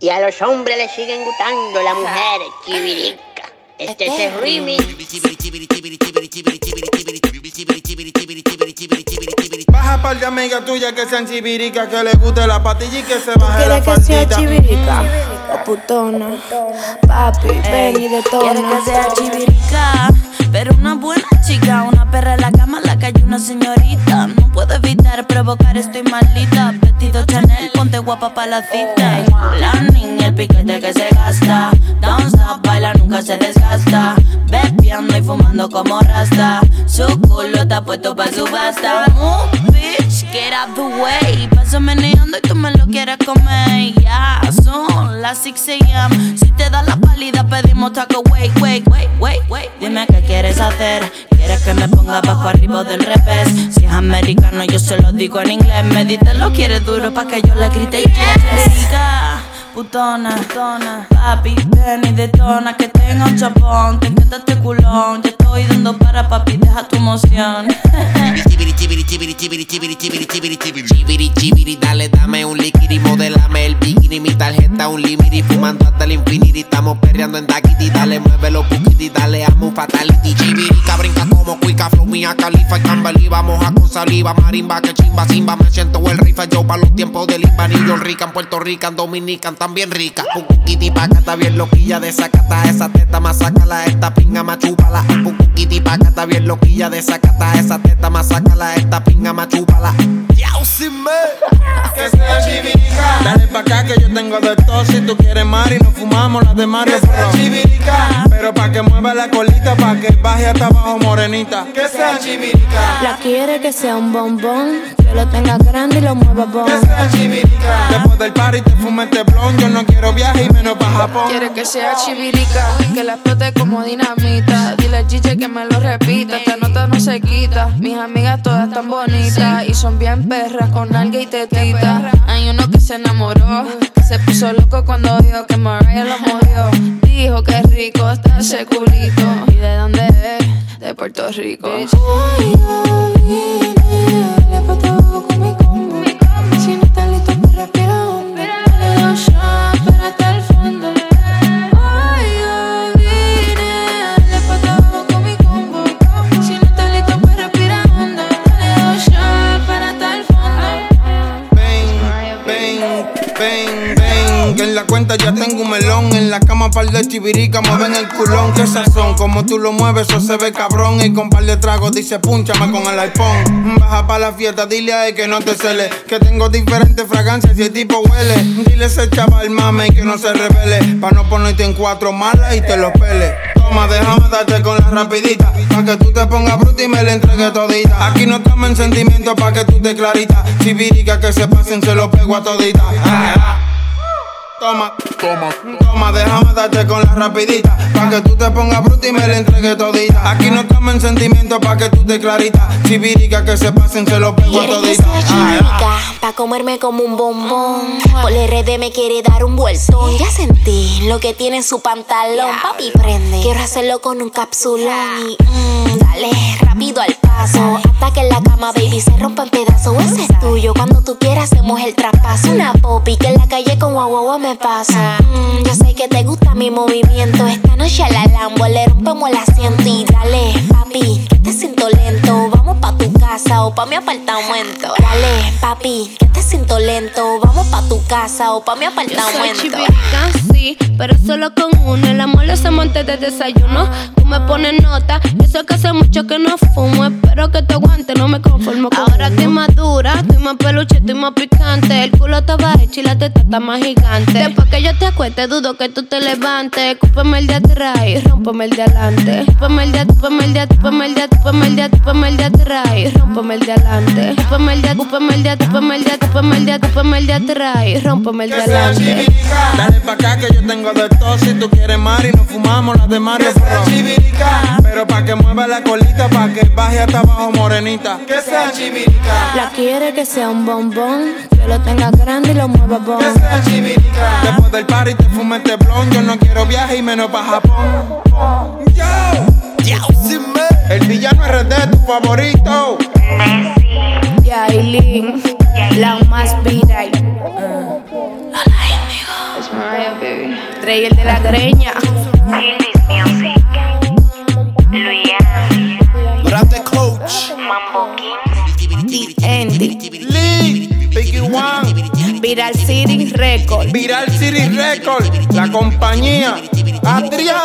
Y a los hombres les siguen gustando las mujeres chivirica. Este es el remix. Baja par de amigas tuyas que sean chivirica, que les guste la patilla y que se baje la ¿Quieres que sea faldita. chivirica o putona? Papi, ven y detona. Quiere que sea chivirica, pero una buena chica. Una perra en la cama, la calle una señorita. No puedo evitar provocar, estoy maldita. Vestido Chanel, ponte guapa pa' la cita. La niña, el piquete que se gasta. Don't stop, baila, nunca se desgasta. Bebiendo y fumando como rasta. Su culo está puesto pa' subasta. Bitch, get out the way. Paso meneando y tú me lo quieres comer. Ya, son las 6 a.m. Si te da la pálida pedimos taco. Wait. Dime qué quieres hacer. ¿Quieres que me ponga bajo arriba del revés? Si es americano yo se lo digo en inglés. Me dice lo quieres duro pa' que yo le grite yes. Putona, papi, ven y detona. Que tenga un chapón, te encanta este culón. Yo estoy dando para papi, deja tu emoción. Chibiri, dale, dame un liquidi, modélame el bikini, mi tarjeta, un limiri, fumando hasta el infinity, estamos perreando en Daquiti, dale, muévelo, puquiti, dale, amo fatality, chibirica, brinca como cuica, flow, mía, califa, y cambali, vamos a con saliva, marimba, que chimba, simba, me siento el rifa, yo pa' los tiempos del Imbanillo, rica, en Puerto Rico, en Dominican, también rica, puquiti, paca, está bien loquilla, desacata, esa teta, más sácala, esta pinga, más chúpala, puquiti, paca, está bien loquilla, desacata, esa teta, más sácala, esta pinga, más chúpala. Que sea chivirica. Dale pa' acá que yo tengo de todo. Si tú quieres Mari, nos fumamos las de Mario. Que sea chivirica. Pero pa' que mueva la colita, pa' que baje hasta abajo morenita. Que sea chivirica. La quiere que sea un bombón, que lo tenga grande y lo mueva bon. Que sea chivirica. Después del party te fume este blon. Yo no quiero viaje y menos pa' Japón. Quiere que sea chivirica, que la explote como dinamita. Dile al chiche que me lo repita, esta nota no se quita. Mis amigas todas tan bonitas y son bien perras con nalga y tetita. Hay uno que se enamoró, que se puso loco cuando dijo que Mariah lo murió. Dijo que rico está ese culito. ¿Y de dónde es? De Puerto Rico. Hoy yo vine, dale pa' abajo con mi combo. Si no estás listo pues respira hondo. Dale 2 shots para hasta el fondo. Hoy yo vine, dale pa' abajo con mi combo. Si no estás listo pues respira hondo. Dale 2 shots para hasta el fondo. Ven, que en la cuenta ya tengo un melón. En la cama par de chivirica, mueven el culón. Que sazón, como tú lo mueves, eso se ve cabrón. Y con par de tragos dice púnchame con el iPhone. Baja pa' la fiesta, dile a él que no te cele. Que tengo diferentes fragancias y el tipo huele. Dile a ese chaval mame que no se revele. Pa' no ponerte en 4 malas y te los pele. Toma, déjame darte con la rapidita, pa' que tú te pongas bruta y me la entregue todita. Aquí no estamos en sentimientos pa' que tú te clarita. Chivirica que se pasen, se lo pego a todita. Toma, déjame darte con la rapidita, pa' que tú te pongas bruta y me la entregue todita. Aquí no estamos en sentimientos pa' que tú te clarita. Chivirica que se pasen, se lo pego a todita. Quiere que sea chivirica, pa' comerme como un bombón. Por el RD me quiere dar un vueltón. Ya sentí lo que tiene en su pantalón. Papi, prende, quiero hacerlo con un capsulón. Y dale, rápido al paso, hasta que en la cama, baby, se rompa en pedazos. Ese es tuyo, cuando tú quieras hacemos el traspaso. Una popi que en la calle con guau me paso. Yo sé que te gusta mi movimiento. Esta noche a la Lambo le rompemos el asiento. Y dale, papi, que te siento lento. Vamos pa' tu casa o pa' mi apartamento. Dale, papi, que te siento lento. Vamos pa' tu casa o pa' mi apartamento. Soy chivirica, sí, pero solo con uno. El amor lo hacemos antes de desayuno. Tú me pones nota, eso que hace mucho que no fumo. Espero que te aguante, no me conformo con ahora estoy más dura, estoy más peluche, estoy más picante. El culo estaba hecho y la teta está más gigante. Después que yo te acueste, dudo que tú te levantes. Cúpeme el de atrás y rómpeme el de adelante. Cúpeme el de atrás y rómpeme el de adelante. Cúpeme el de atrás y rómpeme el de adelante. Dale pa' acá que yo tengo de todo. Si tú quieres Mari, nos fumamos las de Mario. Que sea chivirica, pero pa' que mueva la colita, pa' que baje hasta abajo morenita. Que sea chivirica. La quiere que sea un bombón, que lo tenga grande y lo mueva bon. Que sea chivirica. Después del party te fume este blon. Yo no quiero viaje y menos pa' Japón. El villano RD, tu favorito. Yailin, la más viral. Hola, amigos. Ay, baby. Trey el de la greña. Grande Coach, Mambo King, Andy. Lee, Biggie One, Viral City Record. Viral City Record, la compañía, Adrián.